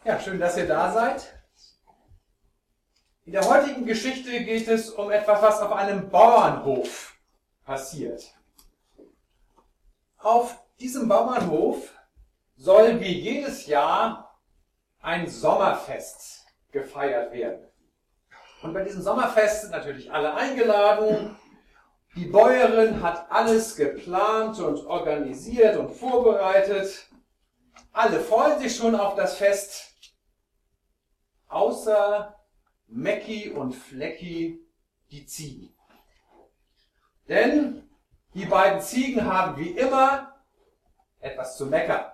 Ja, schön, dass ihr da seid. In der heutigen Geschichte geht es um etwas, was auf einem Bauernhof passiert. Auf diesem Bauernhof soll wie jedes Jahr ein Sommerfest gefeiert werden. Und bei diesem Sommerfest sind natürlich alle eingeladen. Die Bäuerin hat alles geplant und organisiert und vorbereitet. Alle freuen sich schon auf das Fest, außer Mäcki und Flecki, die Ziegen. Denn die beiden Ziegen haben wie immer etwas zu meckern.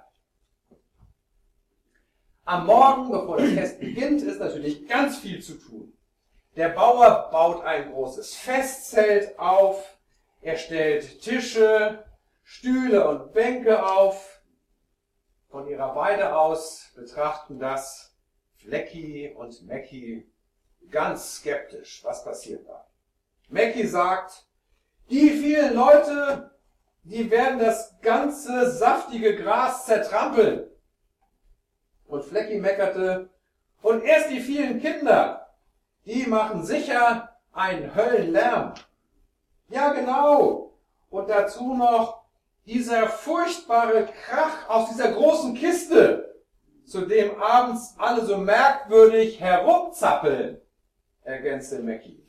Am Morgen, bevor das Fest beginnt, ist natürlich ganz viel zu tun. Der Bauer baut ein großes Festzelt auf, er stellt Tische, Stühle und Bänke auf. Von ihrer Weide aus betrachten das Flecki und Mäcki ganz skeptisch. Was passiert da? Mäcki sagt, die vielen Leute, die werden das ganze saftige Gras zertrampeln. Und Flecki meckerte, und erst die vielen Kinder, die machen sicher einen Höllenlärm. Ja, genau. Und dazu noch dieser furchtbare Krach aus dieser großen Kiste, zu dem abends alle so merkwürdig herumzappeln, ergänzte Mäcki.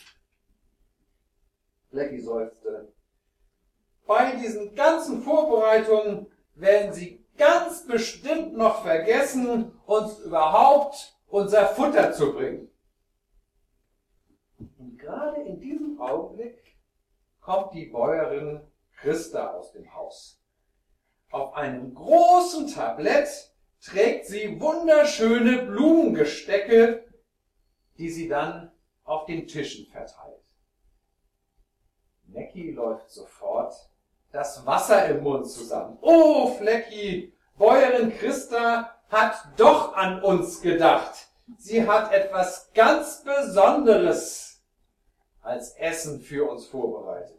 Flecki seufzte. Bei diesen ganzen Vorbereitungen werden Sie ganz bestimmt noch vergessen, uns überhaupt unser Futter zu bringen. Und gerade in diesem Augenblick kommt die Bäuerin Christa aus dem Haus. Auf einem großen Tablett trägt sie wunderschöne Blumengestecke, die sie dann auf den Tischen verteilt. Mäcki läuft sofort das Wasser im Mund zusammen. Oh, Flecki, Bäuerin Christa hat doch an uns gedacht. Sie hat etwas ganz Besonderes als Essen für uns vorbereitet.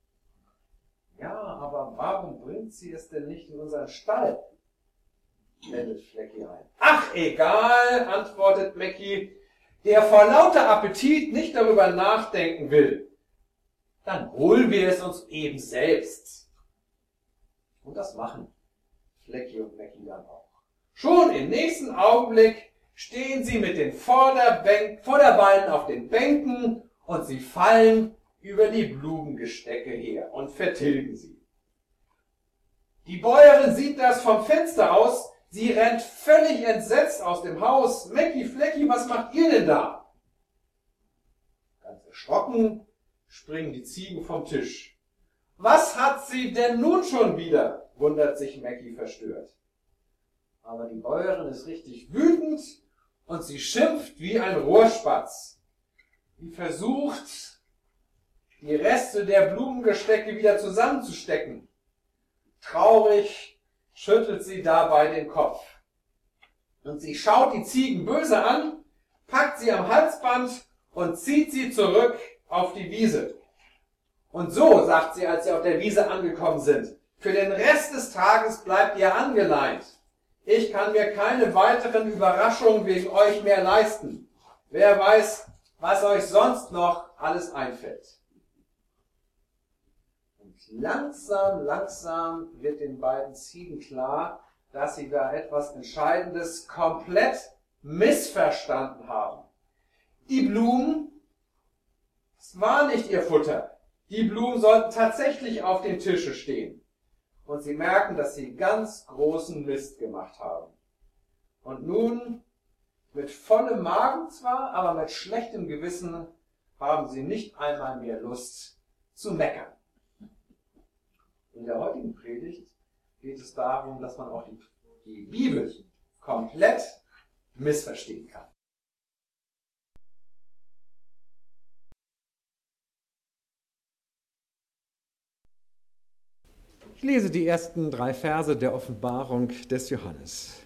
Ja, aber warum bringt sie es denn nicht in unseren Stall? Wendet Flecki ein. Ach, egal, antwortet Mäcki, der vor lauter Appetit nicht darüber nachdenken will. Dann holen wir es uns eben selbst. Und das machen Flecki und Mäcki dann auch. Schon im nächsten Augenblick stehen sie mit den Vorderbeinen auf den Bänken und sie fallen über die Blumengestecke her und vertilgen sie. Die Bäuerin sieht das vom Fenster aus. Sie rennt völlig entsetzt aus dem Haus. Mäcki, Flecki, was macht ihr denn da? Ganz erschrocken springen die Ziegen vom Tisch. Was hat sie denn nun schon wieder? Wundert sich Mäcki verstört. Aber die Bäuerin ist richtig wütend und sie schimpft wie ein Rohrspatz. Sie versucht, die Reste der Blumengestecke wieder zusammenzustecken. Traurig schüttelt sie dabei den Kopf. Und sie schaut die Ziegen böse an, packt sie am Halsband und zieht sie zurück auf die Wiese. Und so, sagt sie, als sie auf der Wiese angekommen sind, für den Rest des Tages bleibt ihr angeleint. Ich kann mir keine weiteren Überraschungen wegen euch mehr leisten. Wer weiß, was euch sonst noch alles einfällt. Langsam wird den beiden Ziegen klar, dass sie da etwas Entscheidendes komplett missverstanden haben. Die Blumen, es war nicht ihr Futter. Die Blumen sollten tatsächlich auf den Tischen stehen. Und sie merken, dass sie ganz großen Mist gemacht haben. Und nun, mit vollem Magen zwar, aber mit schlechtem Gewissen, haben sie nicht einmal mehr Lust zu meckern. In der heutigen Predigt geht es darum, dass man auch die Bibel komplett missverstehen kann. Ich lese die ersten 3 Verse der Offenbarung des Johannes.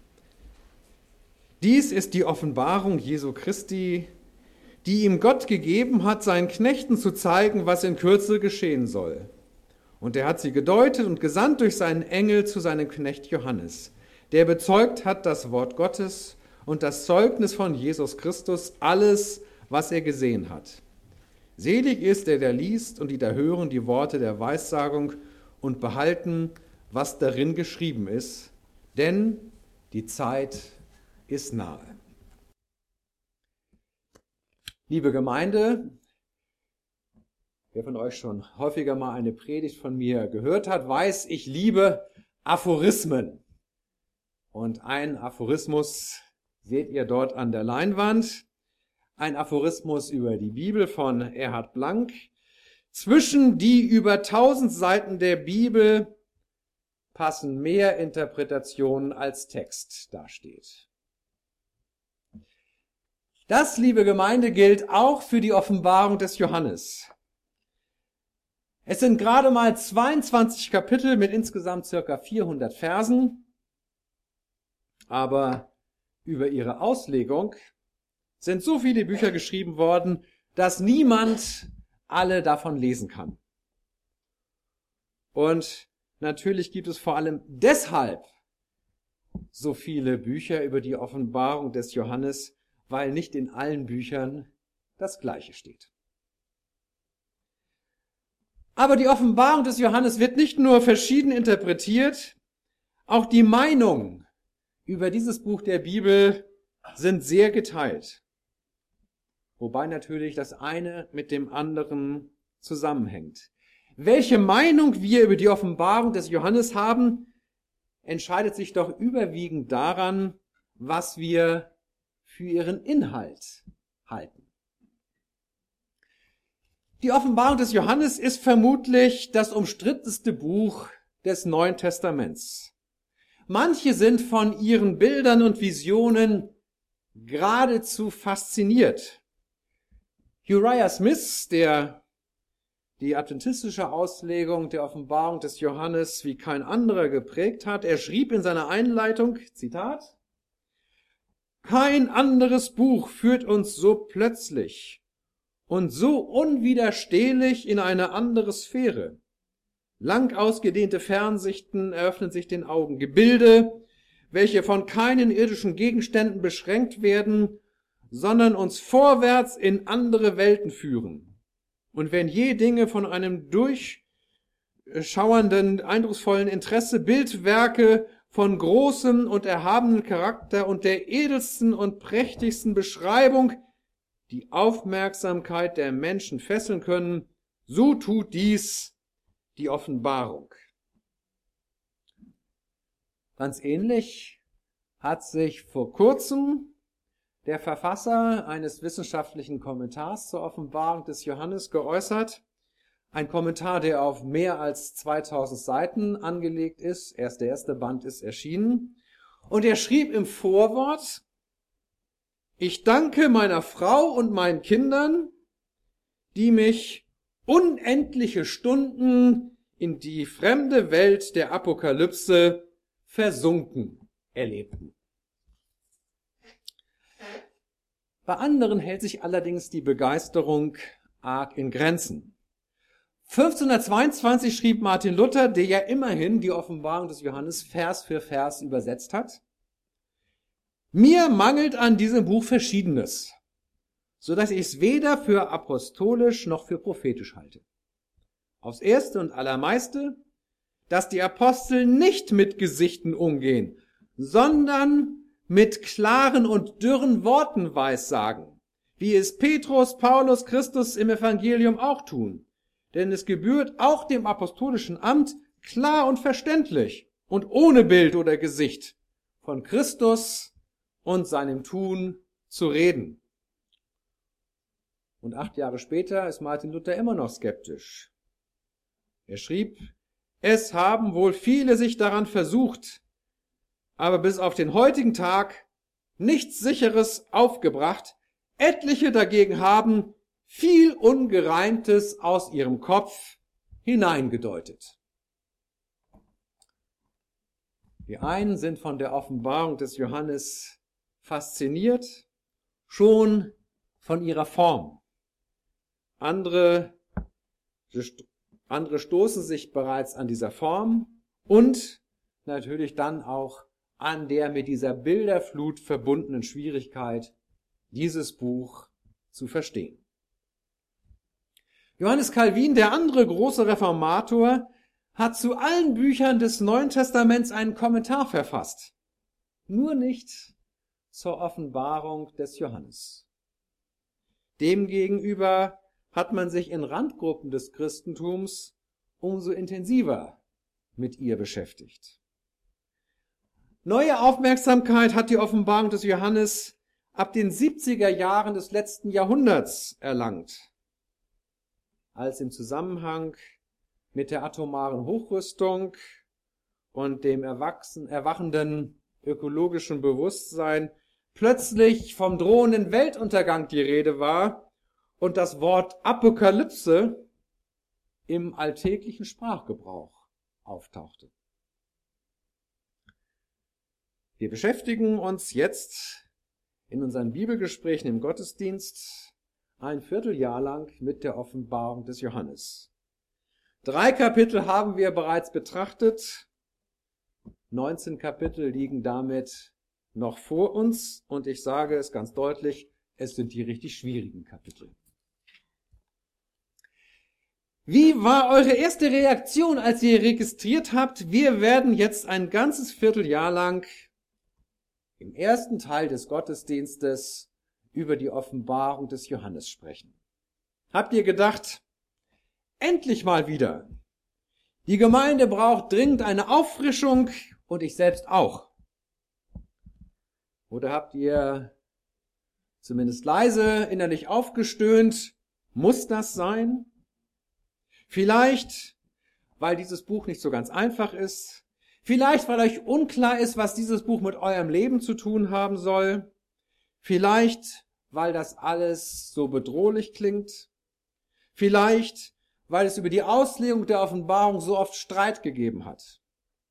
Dies ist die Offenbarung Jesu Christi, die ihm Gott gegeben hat, seinen Knechten zu zeigen, was in Kürze geschehen soll. Und er hat sie gedeutet und gesandt durch seinen Engel zu seinem Knecht Johannes, der bezeugt hat das Wort Gottes und das Zeugnis von Jesus Christus, alles, was er gesehen hat. Selig ist der, der liest und die da hören die Worte der Weissagung und behalten, was darin geschrieben ist, denn die Zeit ist nahe. Liebe Gemeinde, wer von euch schon häufiger mal eine Predigt von mir gehört hat, weiß, ich liebe Aphorismen. Und ein Aphorismus seht ihr dort an der Leinwand. Ein Aphorismus über die Bibel von Erhard Blank. Zwischen die über 1000 Seiten der Bibel passen mehr Interpretationen als Text dasteht. Das, liebe Gemeinde, gilt auch für die Offenbarung des Johannes. Es sind gerade mal 22 Kapitel mit insgesamt circa 400 Versen, aber über ihre Auslegung sind so viele Bücher geschrieben worden, dass niemand alle davon lesen kann. Und natürlich gibt es vor allem deshalb so viele Bücher über die Offenbarung des Johannes, weil nicht in allen Büchern das Gleiche steht. Aber die Offenbarung des Johannes wird nicht nur verschieden interpretiert, auch die Meinungen über dieses Buch der Bibel sind sehr geteilt. Wobei natürlich das eine mit dem anderen zusammenhängt. Welche Meinung wir über die Offenbarung des Johannes haben, entscheidet sich doch überwiegend daran, was wir für ihren Inhalt halten. Die Offenbarung des Johannes ist vermutlich das umstrittenste Buch des Neuen Testaments. Manche sind von ihren Bildern und Visionen geradezu fasziniert. Uriah Smith, der die adventistische Auslegung der Offenbarung des Johannes wie kein anderer geprägt hat, er schrieb in seiner Einleitung, Zitat, kein anderes Buch führt uns so plötzlich und so unwiderstehlich in eine andere Sphäre. Lang ausgedehnte Fernsichten eröffnen sich den Augen, Gebilde, welche von keinen irdischen Gegenständen beschränkt werden, sondern uns vorwärts in andere Welten führen. Und wenn je Dinge von einem durchschauernden, eindrucksvollen Interesse, Bildwerke von großem und erhabenen Charakter und der edelsten und prächtigsten Beschreibung die Aufmerksamkeit der Menschen fesseln können, so tut dies die Offenbarung. Ganz ähnlich hat sich vor kurzem der Verfasser eines wissenschaftlichen Kommentars zur Offenbarung des Johannes geäußert. Ein Kommentar, der auf mehr als 2000 Seiten angelegt ist. Erst der erste Band ist erschienen. Und er schrieb im Vorwort, ich danke meiner Frau und meinen Kindern, die mich unendliche Stunden in die fremde Welt der Apokalypse versunken erlebten. Bei anderen hält sich allerdings die Begeisterung arg in Grenzen. 1522 schrieb Martin Luther, der ja immerhin die Offenbarung des Johannes Vers für Vers übersetzt hat, mir mangelt an diesem Buch Verschiedenes, so dass ich es weder für apostolisch noch für prophetisch halte. Aufs Erste und Allermeiste, dass die Apostel nicht mit Gesichten umgehen, sondern mit klaren und dürren Worten weissagen, wie es Petrus, Paulus, Christus im Evangelium auch tun. Denn es gebührt auch dem apostolischen Amt klar und verständlich und ohne Bild oder Gesicht von Christus und seinem Tun zu reden. Und 8 Jahre später ist Martin Luther immer noch skeptisch. Er schrieb, es haben wohl viele sich daran versucht, aber bis auf den heutigen Tag nichts Sicheres aufgebracht. Etliche dagegen haben viel Ungereimtes aus ihrem Kopf hineingedeutet. Die einen sind von der Offenbarung des Johannes fasziniert, schon von ihrer Form. Andere stoßen sich bereits an dieser Form und natürlich dann auch an der mit dieser Bilderflut verbundenen Schwierigkeit, dieses Buch zu verstehen. Johannes Calvin, der andere große Reformator, hat zu allen Büchern des Neuen Testaments einen Kommentar verfasst. Nur nicht zur Offenbarung des Johannes. Demgegenüber hat man sich in Randgruppen des Christentums umso intensiver mit ihr beschäftigt. Neue Aufmerksamkeit hat die Offenbarung des Johannes ab den 70er Jahren des letzten Jahrhunderts erlangt, als im Zusammenhang mit der atomaren Hochrüstung und dem erwachenden ökologischen Bewusstsein plötzlich vom drohenden Weltuntergang die Rede war und das Wort Apokalypse im alltäglichen Sprachgebrauch auftauchte. Wir beschäftigen uns jetzt in unseren Bibelgesprächen im Gottesdienst ein Vierteljahr lang mit der Offenbarung des Johannes. 3 Kapitel haben wir bereits betrachtet. 19 Kapitel liegen damit noch vor uns und ich sage es ganz deutlich, es sind die richtig schwierigen Kapitel. Wie war eure erste Reaktion, als ihr registriert habt, wir werden jetzt ein ganzes Vierteljahr lang im ersten Teil des Gottesdienstes über die Offenbarung des Johannes sprechen? Habt ihr gedacht, endlich mal wieder. Die Gemeinde braucht dringend eine Auffrischung und ich selbst auch. Oder habt ihr zumindest leise innerlich aufgestöhnt, muss das sein? Vielleicht, weil dieses Buch nicht so ganz einfach ist. Vielleicht, weil euch unklar ist, was dieses Buch mit eurem Leben zu tun haben soll. Vielleicht, weil das alles so bedrohlich klingt. Vielleicht, weil es über die Auslegung der Offenbarung so oft Streit gegeben hat.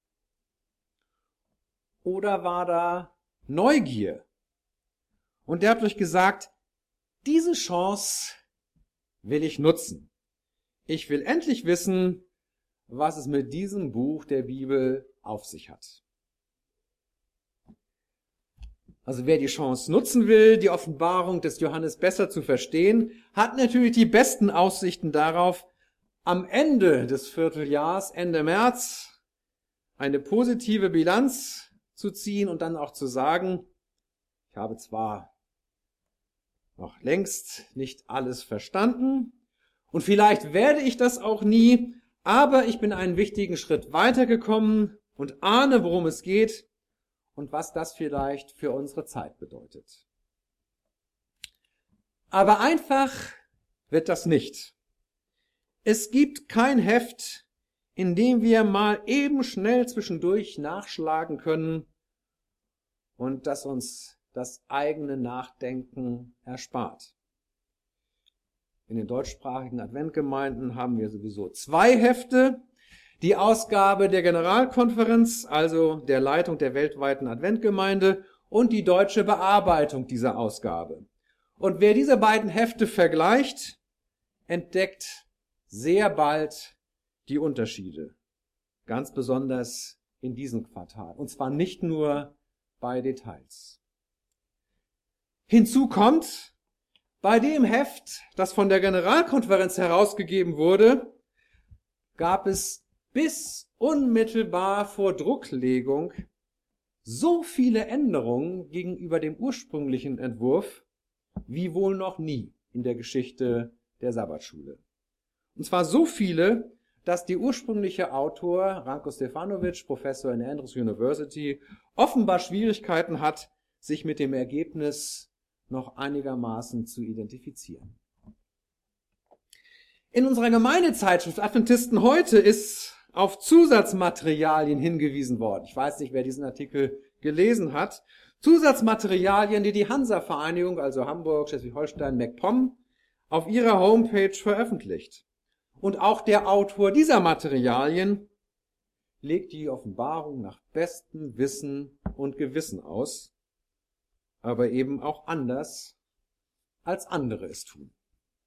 Oder war da Neugier? Und ihr habt euch gesagt, diese Chance will ich nutzen. Ich will endlich wissen, was es mit diesem Buch der Bibel auf sich hat. Also wer die Chance nutzen will, die Offenbarung des Johannes besser zu verstehen, hat natürlich die besten Aussichten darauf, am Ende des Vierteljahrs, Ende März, eine positive Bilanz zu ziehen und dann auch zu sagen, ich habe zwar noch längst nicht alles verstanden und vielleicht werde ich das auch nie, aber ich bin einen wichtigen Schritt weitergekommen und ahne, worum es geht und was das vielleicht für unsere Zeit bedeutet. Aber einfach wird das nicht. Es gibt kein Heft, in dem wir mal eben schnell zwischendurch nachschlagen können und das uns das eigene Nachdenken erspart. In den deutschsprachigen Adventgemeinden haben wir sowieso 2 Hefte. Die Ausgabe der Generalkonferenz, also der Leitung der weltweiten Adventgemeinde, und die deutsche Bearbeitung dieser Ausgabe. Und wer diese beiden Hefte vergleicht, entdeckt sehr bald die Unterschiede. Ganz besonders in diesem Quartal. Und zwar nicht nur bei Details. Hinzu kommt, bei dem Heft, das von der Generalkonferenz herausgegeben wurde, gab es bis unmittelbar vor Drucklegung so viele Änderungen gegenüber dem ursprünglichen Entwurf wie wohl noch nie in der Geschichte der Sabbatschule. Und zwar so viele, dass der ursprüngliche Autor, Ranko Stefanovic, Professor in der Andrews University, offenbar Schwierigkeiten hat, sich mit dem Ergebnis noch einigermaßen zu identifizieren. In unserer Gemeindezeitschrift Adventisten heute ist auf Zusatzmaterialien hingewiesen worden. Ich weiß nicht, wer diesen Artikel gelesen hat. Zusatzmaterialien, die die Hansa-Vereinigung, also Hamburg, Schleswig-Holstein, MacPom, auf ihrer Homepage veröffentlicht. Und auch der Autor dieser Materialien legt die Offenbarung nach bestem Wissen und Gewissen aus, aber eben auch anders, als andere es tun.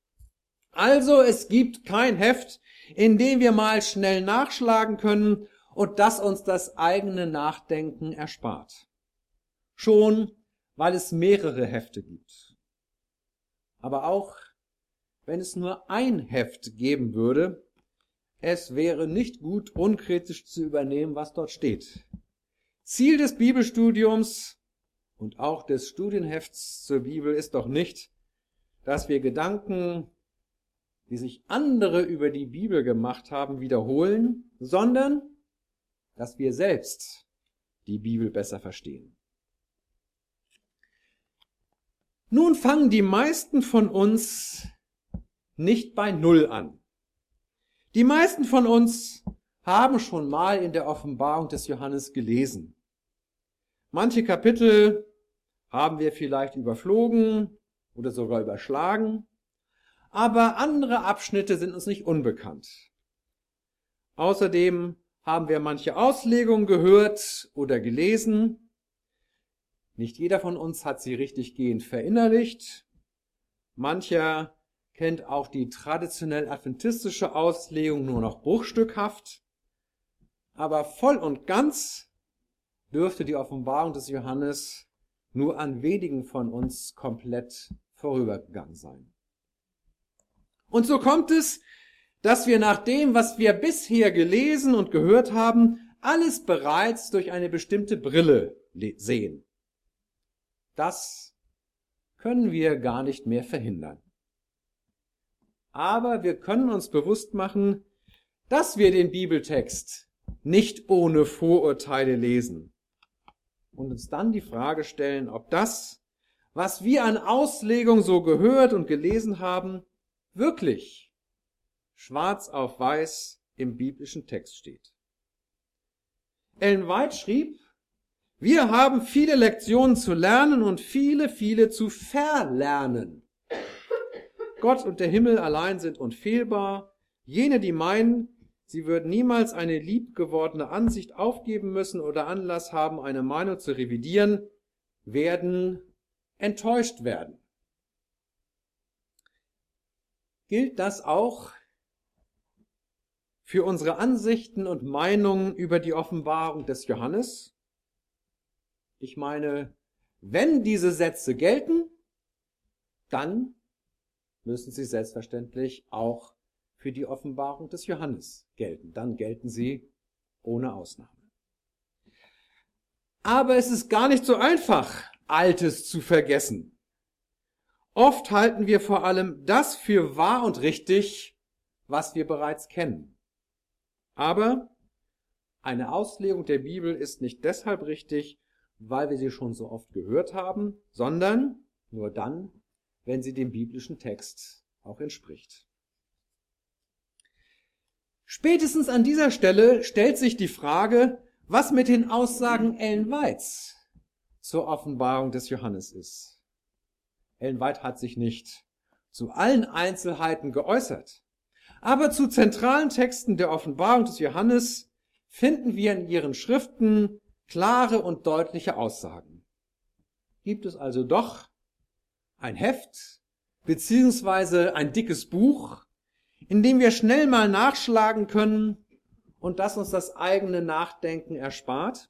Also es gibt kein Heft, in dem wir mal schnell nachschlagen können und das uns das eigene Nachdenken erspart. Schon, weil es mehrere Hefte gibt. Aber auch, wenn es nur ein Heft geben würde, es wäre nicht gut, unkritisch zu übernehmen, was dort steht. Ziel des Bibelstudiums und auch des Studienhefts zur Bibel ist doch nicht, dass wir Gedanken, die sich andere über die Bibel gemacht haben, wiederholen, sondern dass wir selbst die Bibel besser verstehen. Nun fangen die meisten von uns nicht bei Null an. Die meisten von uns haben schon mal in der Offenbarung des Johannes gelesen. Manche Kapitel haben wir vielleicht überflogen oder sogar überschlagen, aber andere Abschnitte sind uns nicht unbekannt. Außerdem haben wir manche Auslegungen gehört oder gelesen. Nicht jeder von uns hat sie richtiggehend verinnerlicht. Mancher kennt auch die traditionell adventistische Auslegung nur noch bruchstückhaft. Aber voll und ganz dürfte die Offenbarung des Johannes nur an wenigen von uns komplett vorübergegangen sein. Und so kommt es, dass wir nach dem, was wir bisher gelesen und gehört haben, alles bereits durch eine bestimmte Brille sehen. Das können wir gar nicht mehr verhindern. Aber wir können uns bewusst machen, dass wir den Bibeltext nicht ohne Vorurteile lesen und uns dann die Frage stellen, ob das, was wir an Auslegung so gehört und gelesen haben, wirklich schwarz auf weiß im biblischen Text steht. Ellen White schrieb, wir haben viele Lektionen zu lernen und viele zu verlernen. Gott und der Himmel allein sind unfehlbar. Jene, die meinen, sie würden niemals eine liebgewordene Ansicht aufgeben müssen oder Anlass haben, eine Meinung zu revidieren, werden enttäuscht werden. Gilt das auch für unsere Ansichten und Meinungen über die Offenbarung des Johannes? Ich meine, wenn diese Sätze gelten, dann müssen sie selbstverständlich auch für die Offenbarung des Johannes gelten. Dann gelten sie ohne Ausnahme. Aber es ist gar nicht so einfach, Altes zu vergessen. Oft halten wir vor allem das für wahr und richtig, was wir bereits kennen. Aber eine Auslegung der Bibel ist nicht deshalb richtig, weil wir sie schon so oft gehört haben, sondern nur dann, wenn sie dem biblischen Text auch entspricht. Spätestens an dieser Stelle stellt sich die Frage, was mit den Aussagen Ellen Whites zur Offenbarung des Johannes ist. Ellen White hat sich nicht zu allen Einzelheiten geäußert, aber zu zentralen Texten der Offenbarung des Johannes finden wir in ihren Schriften klare und deutliche Aussagen. Gibt es also doch ein Heft beziehungsweise ein dickes Buch, in dem wir schnell mal nachschlagen können und das uns das eigene Nachdenken erspart?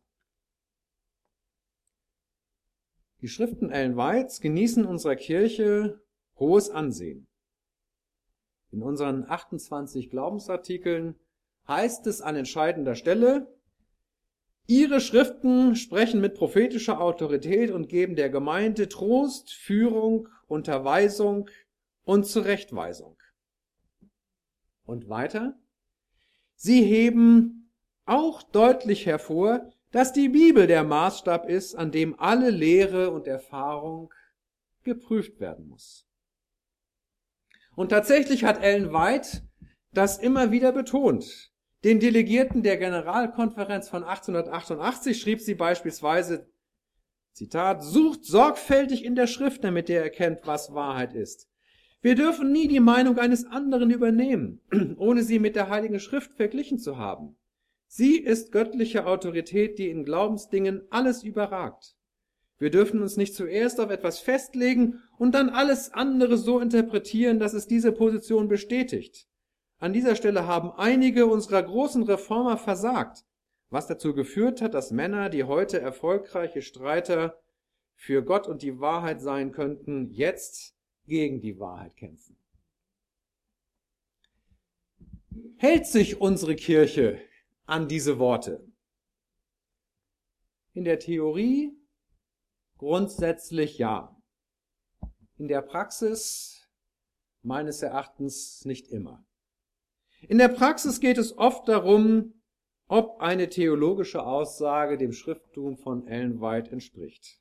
Die Schriften Ellen Whites genießen in unserer Kirche hohes Ansehen. In unseren 28 Glaubensartikeln heißt es an entscheidender Stelle, Ihre Schriften sprechen mit prophetischer Autorität und geben der Gemeinde Trost, Führung, Unterweisung und Zurechtweisung. Und weiter, sie heben auch deutlich hervor, dass die Bibel der Maßstab ist, an dem alle Lehre und Erfahrung geprüft werden muss. Und tatsächlich hat Ellen White das immer wieder betont. Den Delegierten der Generalkonferenz von 1888 schrieb sie beispielsweise, Zitat, sucht sorgfältig in der Schrift, damit ihr erkennt, was Wahrheit ist. Wir dürfen nie die Meinung eines anderen übernehmen, ohne sie mit der Heiligen Schrift verglichen zu haben. Sie ist göttliche Autorität, die in Glaubensdingen alles überragt. Wir dürfen uns nicht zuerst auf etwas festlegen und dann alles andere so interpretieren, dass es diese Position bestätigt. An dieser Stelle haben einige unserer großen Reformer versagt. was dazu geführt hat, dass Männer, die heute erfolgreiche Streiter für Gott und die Wahrheit sein könnten, jetzt gegen die Wahrheit kämpfen. Hält sich unsere Kirche an diese Worte? In der Theorie grundsätzlich ja. In der Praxis meines Erachtens nicht immer. In der Praxis geht es oft darum, ob eine theologische Aussage dem Schrifttum von Ellen White entspricht.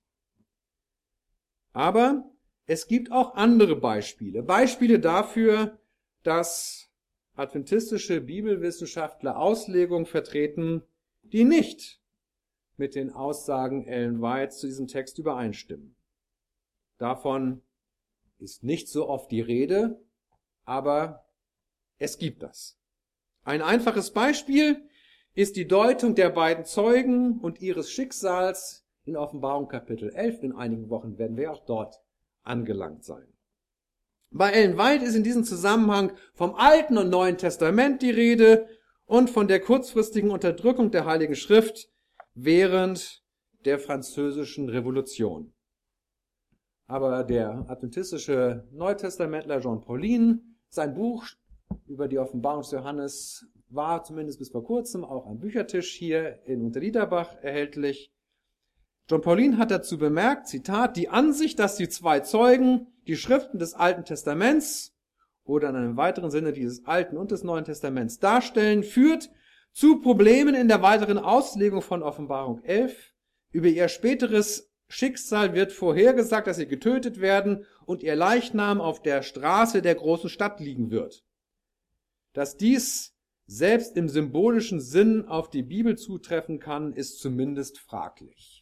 Aber es gibt auch andere Beispiele. Beispiele dafür, dass adventistische Bibelwissenschaftler Auslegungen vertreten, die nicht mit den Aussagen Ellen Whites zu diesem Text übereinstimmen. Davon ist nicht so oft die Rede, aber es gibt das. Ein einfaches Beispiel ist die Deutung der beiden Zeugen und ihres Schicksals in Offenbarung Kapitel 11. In einigen Wochen werden wir auch dort angelangt sein. Bei Ellen White ist in diesem Zusammenhang vom Alten und Neuen Testament die Rede und von der kurzfristigen Unterdrückung der Heiligen Schrift während der Französischen Revolution. Aber der adventistische Neutestamentler John Paulin, sein Buch über die Offenbarung des Johannes war zumindest bis vor kurzem auch am Büchertisch hier in Unterliederbach erhältlich. John Paulin hat dazu bemerkt, Zitat, die Ansicht, dass die zwei Zeugen die Schriften des Alten Testaments oder in einem weiteren Sinne dieses Alten und des Neuen Testaments darstellen, führt zu Problemen in der weiteren Auslegung von Offenbarung 11. Über ihr späteres Schicksal wird vorhergesagt, dass sie getötet werden und ihr Leichnam auf der Straße der großen Stadt liegen wird. Dass dies selbst im symbolischen Sinn auf die Bibel zutreffen kann, ist zumindest fraglich.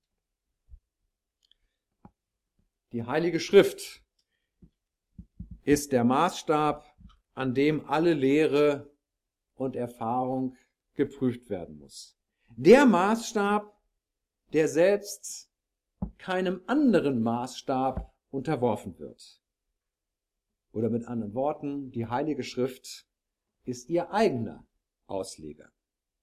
Die Heilige Schrift ist der Maßstab, an dem alle Lehre und Erfahrung geprüft werden muss. Der Maßstab, der selbst keinem anderen Maßstab unterworfen wird. Oder mit anderen Worten, die Heilige Schrift ist ihr eigener Ausleger.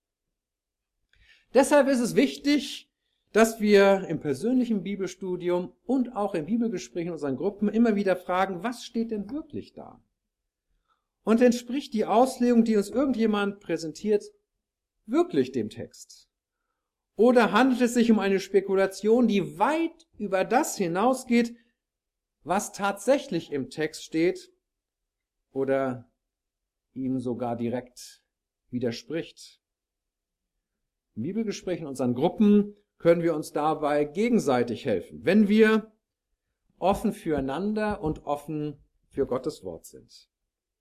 Deshalb ist es wichtig, dass wir im persönlichen Bibelstudium und auch im Bibelgespräch in unseren Gruppen immer wieder fragen, was steht denn wirklich da? Und entspricht die Auslegung, die uns irgendjemand präsentiert, wirklich dem Text? Oder handelt es sich um eine Spekulation, die weit über das hinausgeht, was tatsächlich im Text steht oder ihm sogar direkt widerspricht? Im Bibelgespräch in unseren Gruppen können wir uns dabei gegenseitig helfen, wenn wir offen füreinander und offen für Gottes Wort sind.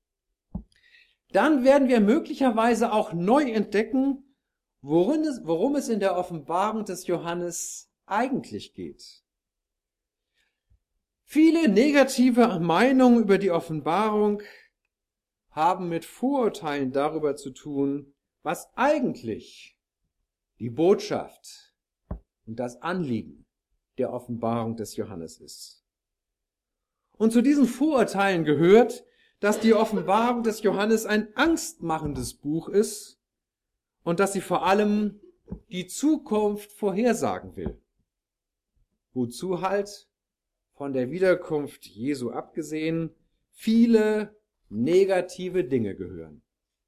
Dann werden wir möglicherweise auch neu entdecken, worum es in der Offenbarung des Johannes eigentlich geht. Viele negative Meinungen über die Offenbarung haben mit Vorurteilen darüber zu tun, was eigentlich die Botschaft und das Anliegen der Offenbarung des Johannes ist. Und zu diesen Vorurteilen gehört, dass die Offenbarung des Johannes ein angstmachendes Buch ist und dass sie vor allem die Zukunft vorhersagen will. Wozu halt, von der Wiederkunft Jesu abgesehen, viele negative Dinge gehören.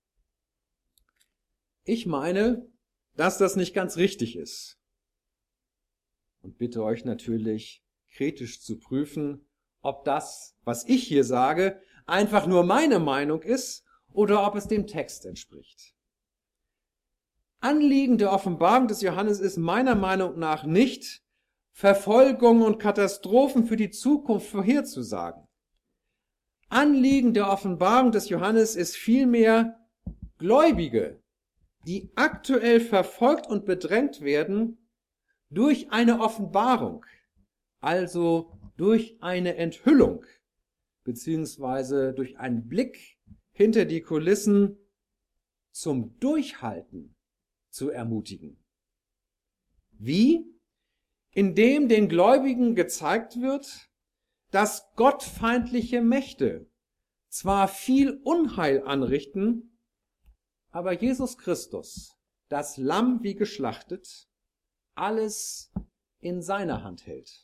Ich meine, dass das nicht ganz richtig ist. Und bitte euch natürlich kritisch zu prüfen, ob das, was ich hier sage, einfach nur meine Meinung ist oder ob es dem Text entspricht. Anliegen der Offenbarung des Johannes ist meiner Meinung nach nicht, Verfolgung und Katastrophen für die Zukunft vorherzusagen. Anliegen der Offenbarung des Johannes ist vielmehr, Gläubige, die aktuell verfolgt und bedrängt werden, durch eine Offenbarung, also durch eine Enthüllung, beziehungsweise durch einen Blick hinter die Kulissen zum Durchhalten zu ermutigen. Wie? Indem den Gläubigen gezeigt wird, dass gottfeindliche Mächte zwar viel Unheil anrichten, aber Jesus Christus das Lamm wie geschlachtet, alles in seiner Hand hält.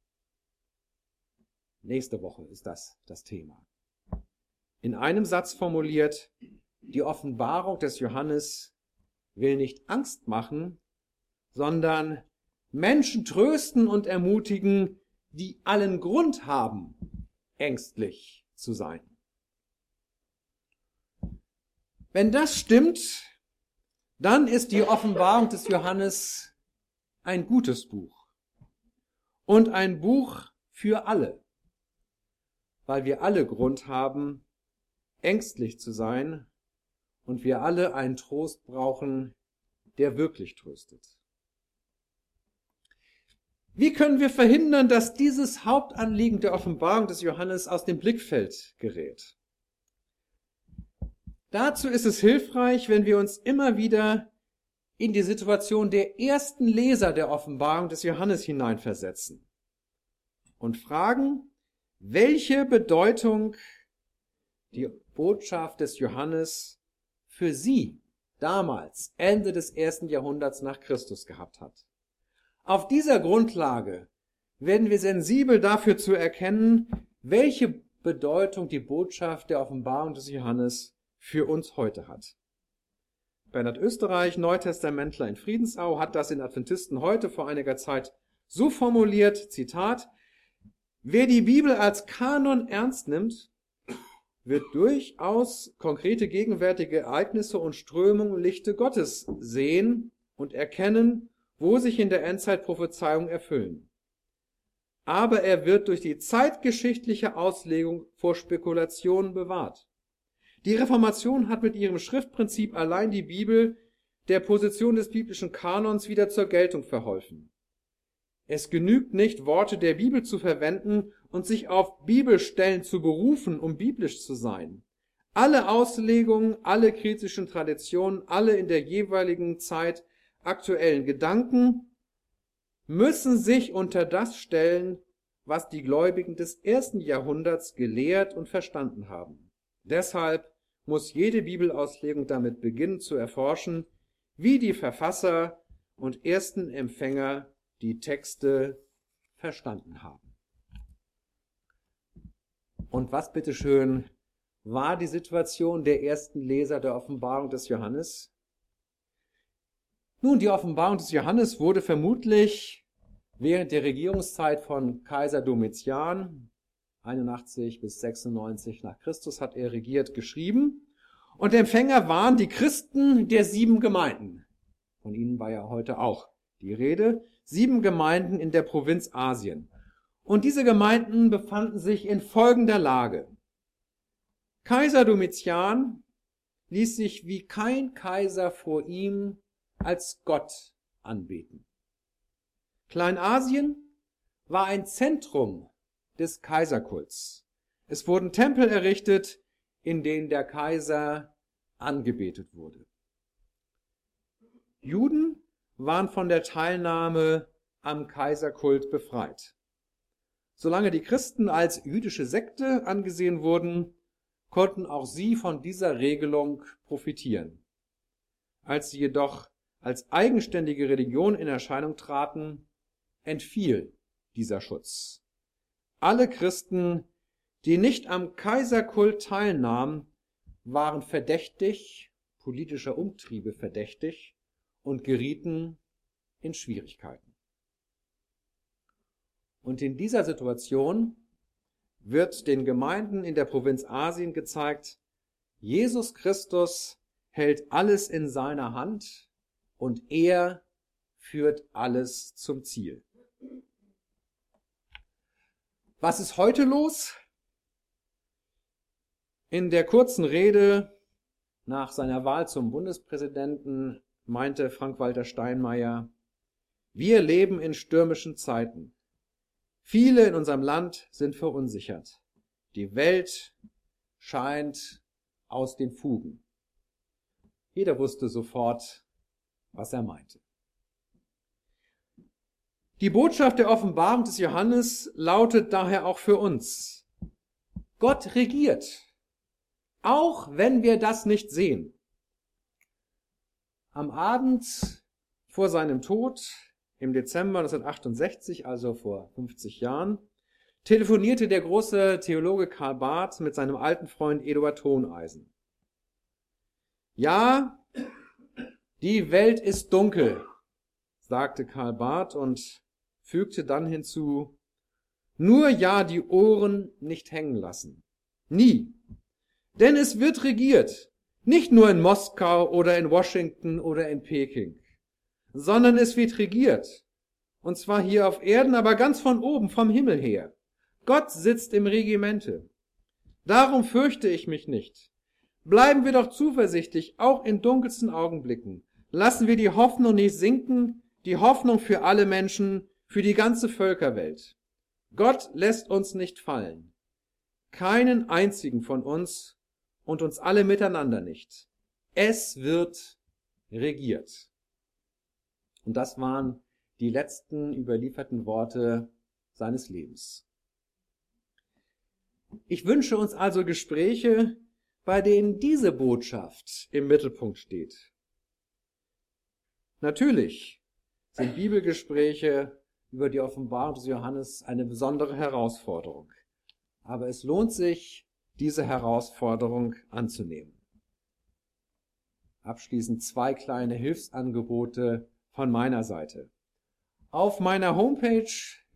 Nächste Woche ist das Thema. In einem Satz formuliert, die Offenbarung des Johannes will nicht Angst machen, sondern Menschen trösten und ermutigen, die allen Grund haben, ängstlich zu sein. Wenn das stimmt, dann ist die Offenbarung des Johannes ein gutes Buch und ein Buch für alle, weil wir alle Grund haben, ängstlich zu sein und wir alle einen Trost brauchen, der wirklich tröstet. Wie können wir verhindern, dass dieses Hauptanliegen der Offenbarung des Johannes aus dem Blickfeld gerät? Dazu ist es hilfreich, wenn wir uns immer wieder in die Situation der ersten Leser der Offenbarung des Johannes hineinversetzen und fragen, welche Bedeutung die Botschaft des Johannes für sie damals, Ende des 1. Jahrhunderts nach Christus gehabt hat. Auf dieser Grundlage werden wir sensibel dafür zu erkennen, welche Bedeutung die Botschaft der Offenbarung des Johannes für uns heute hat. Bernhard Österreich, Neutestamentler in Friedensau, hat das in Adventisten heute vor einiger Zeit so formuliert, Zitat, wer die Bibel als Kanon ernst nimmt, wird durchaus konkrete gegenwärtige Ereignisse und Strömungen Lichte Gottes sehen und erkennen, wo sich in der Endzeit Prophezeiungen erfüllen. Aber er wird durch die zeitgeschichtliche Auslegung vor Spekulationen bewahrt. Die Reformation hat mit ihrem Schriftprinzip allein die Bibel der Position des biblischen Kanons wieder zur Geltung verholfen. Es genügt nicht, Worte der Bibel zu verwenden und sich auf Bibelstellen zu berufen, um biblisch zu sein. Alle Auslegungen, alle kritischen Traditionen, alle in der jeweiligen Zeit aktuellen Gedanken müssen sich unter das stellen, was die Gläubigen des 1. Jahrhunderts gelehrt und verstanden haben. Deshalb muss jede Bibelauslegung damit beginnen zu erforschen, wie die Verfasser und ersten Empfänger die Texte verstanden haben. Und was bitteschön war die Situation der ersten Leser der Offenbarung des Johannes? Nun, die Offenbarung des Johannes wurde vermutlich während der Regierungszeit von Kaiser Domitian, 81 bis 96 nach Christus hat er regiert, geschrieben. Und Empfänger waren die Christen der 7 Gemeinden. Von ihnen war ja heute auch die Rede. 7 Gemeinden in der Provinz Asien. Und diese Gemeinden befanden sich in folgender Lage. Kaiser Domitian ließ sich wie kein Kaiser vor ihm als Gott anbeten. Kleinasien war ein Zentrum des Kaiserkults. Es wurden Tempel errichtet, in denen der Kaiser angebetet wurde. Juden waren von der Teilnahme am Kaiserkult befreit. Solange die Christen als jüdische Sekte angesehen wurden, konnten auch sie von dieser Regelung profitieren. Als sie jedoch als eigenständige Religion in Erscheinung traten, entfiel dieser Schutz. Alle Christen, die nicht am Kaiserkult teilnahmen, waren verdächtig, politischer Umtriebe verdächtig und gerieten in Schwierigkeiten. Und in dieser Situation wird den Gemeinden in der Provinz Asien gezeigt, Jesus Christus hält alles in seiner Hand und er führt alles zum Ziel. Was ist heute los? In der kurzen Rede nach seiner Wahl zum Bundespräsidenten meinte Frank-Walter Steinmeier, wir leben in stürmischen Zeiten. Viele in unserem Land sind verunsichert. Die Welt scheint aus den Fugen. Jeder wusste sofort, was er meinte. Die Botschaft der Offenbarung des Johannes lautet daher auch für uns. Gott regiert, auch wenn wir das nicht sehen. Am Abend vor seinem Tod im Dezember 1968, also vor 50 Jahren, telefonierte der große Theologe Karl Barth mit seinem alten Freund Eduard Toneisen. Ja, die Welt ist dunkel, sagte Karl Barth und fügte dann hinzu, nur ja die Ohren nicht hängen lassen. Nie. Denn es wird regiert, nicht nur in Moskau oder in Washington oder in Peking, sondern es wird regiert. Und zwar hier auf Erden, aber ganz von oben, vom Himmel her. Gott sitzt im Regimente. Darum fürchte ich mich nicht. Bleiben wir doch zuversichtlich, auch in dunkelsten Augenblicken. Lassen wir die Hoffnung nicht sinken, die Hoffnung für alle Menschen, für die ganze Völkerwelt. Gott lässt uns nicht fallen. Keinen einzigen von uns und uns alle miteinander nicht. Es wird regiert. Und das waren die letzten überlieferten Worte seines Lebens. Ich wünsche uns also Gespräche, bei denen diese Botschaft im Mittelpunkt steht. Natürlich sind Bibelgespräche über die Offenbarung des Johannes eine besondere Herausforderung. Aber es lohnt sich, diese Herausforderung anzunehmen. Abschließend 2 kleine Hilfsangebote von meiner Seite. Auf meiner Homepage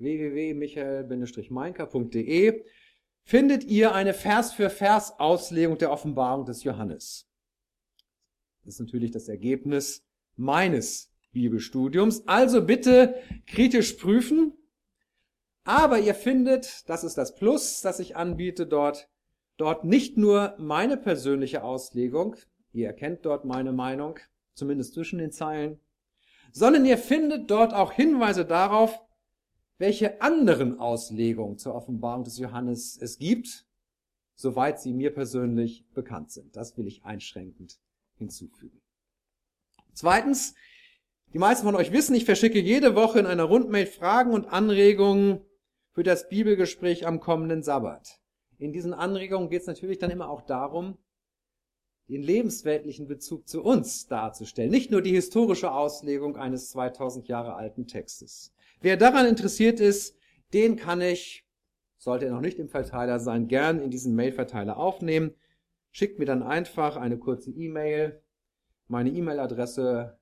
www.michael-meinker.de findet ihr eine Vers-für-Vers-Auslegung der Offenbarung des Johannes. Das ist natürlich das Ergebnis meines Bibelstudiums. Also bitte kritisch prüfen. Aber ihr findet, das ist das Plus, das ich anbiete dort nicht nur meine persönliche Auslegung, ihr erkennt dort meine Meinung, zumindest zwischen den Zeilen, sondern ihr findet dort auch Hinweise darauf, welche anderen Auslegungen zur Offenbarung des Johannes es gibt, soweit sie mir persönlich bekannt sind. Das will ich einschränkend hinzufügen. Zweitens, die meisten von euch wissen, ich verschicke jede Woche in einer Rundmail Fragen und Anregungen für das Bibelgespräch am kommenden Sabbat. In diesen Anregungen geht es natürlich dann immer auch darum, den lebensweltlichen Bezug zu uns darzustellen, nicht nur die historische Auslegung eines 2000 Jahre alten Textes. Wer daran interessiert ist, den kann ich, sollte er noch nicht im Verteiler sein, gern in diesen Mailverteiler aufnehmen. Schickt mir dann einfach eine kurze E-Mail. Meine E-Mail-Adresse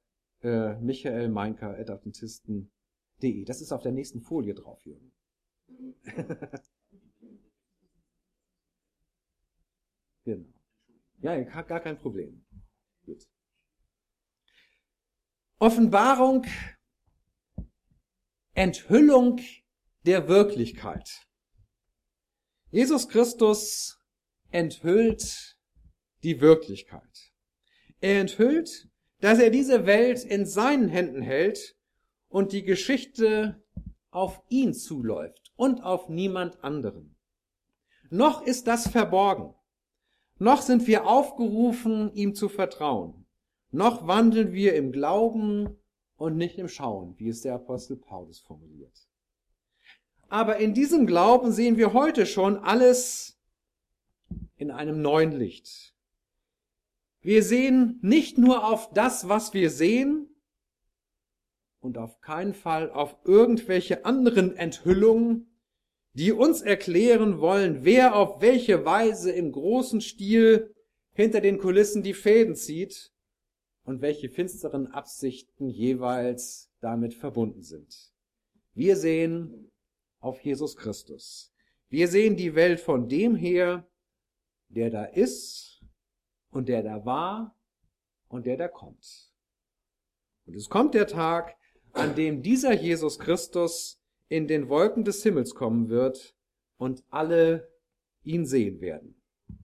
michael-meinker@adventisten.de. Das ist auf der nächsten Folie drauf, Jürgen. Genau. Ja, gar kein Problem. Gut. Offenbarung, Enthüllung der Wirklichkeit. Jesus Christus enthüllt die Wirklichkeit. Er enthüllt, dass er diese Welt in seinen Händen hält und die Geschichte auf ihn zuläuft und auf niemand anderen. Noch ist das verborgen. Noch sind wir aufgerufen, ihm zu vertrauen. Noch wandeln wir im Glauben und nicht im Schauen, wie es der Apostel Paulus formuliert. Aber in diesem Glauben sehen wir heute schon alles in einem neuen Licht. Wir sehen nicht nur auf das, was wir sehen, und auf keinen Fall auf irgendwelche anderen Enthüllungen, die uns erklären wollen, wer auf welche Weise im großen Stil hinter den Kulissen die Fäden zieht und welche finsteren Absichten jeweils damit verbunden sind. Wir sehen auf Jesus Christus. Wir sehen die Welt von dem her, der da ist und der da war und der da kommt. Und es kommt der Tag, an dem dieser Jesus Christus in den Wolken des Himmels kommen wird und alle ihn sehen werden.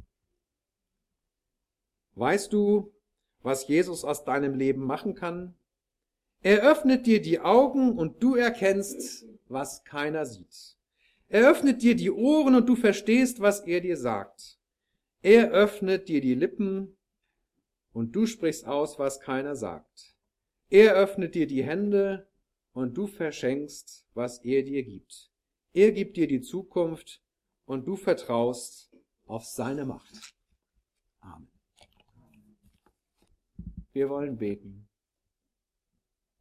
Weißt du, was Jesus aus deinem Leben machen kann? Er öffnet dir die Augen und du erkennst, was keiner sieht. Er öffnet dir die Ohren und du verstehst, was er dir sagt. Er öffnet dir die Lippen und du sprichst aus, was keiner sagt. Er öffnet dir die Hände und du verschenkst, was er dir gibt. Er gibt dir die Zukunft und du vertraust auf seine Macht. Amen. Wir wollen beten.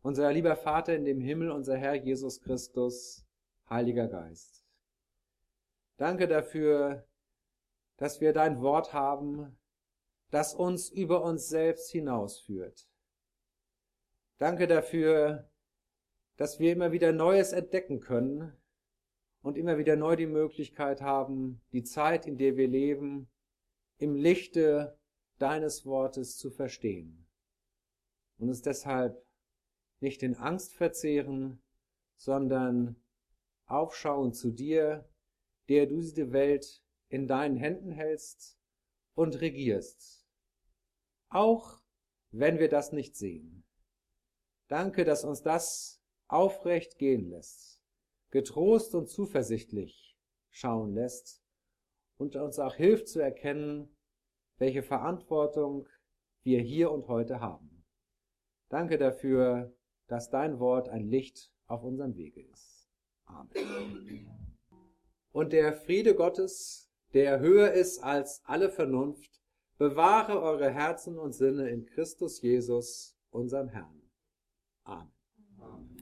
unser lieber Vater in dem Himmel, unser Herr Jesus Christus, Heiliger Geist. Danke dafür, dass wir dein Wort haben, das uns über uns selbst hinausführt. Danke dafür, dass wir immer wieder Neues entdecken können und immer wieder neu die Möglichkeit haben, die Zeit, in der wir leben, im Lichte deines Wortes zu verstehen und uns deshalb nicht in Angst verzehren, sondern aufschauen zu dir, der du diese Welt in deinen Händen hältst und regierst, auch wenn wir das nicht sehen. Danke, dass uns das aufrecht gehen lässt, getrost und zuversichtlich schauen lässt und uns auch hilft zu erkennen, welche Verantwortung wir hier und heute haben. Danke dafür, dass dein Wort ein Licht auf unserem Wege ist. Amen. Und der Friede Gottes, der höher ist als alle Vernunft, bewahre eure Herzen und Sinne in Christus Jesus, unserem Herrn. Amen. Amen.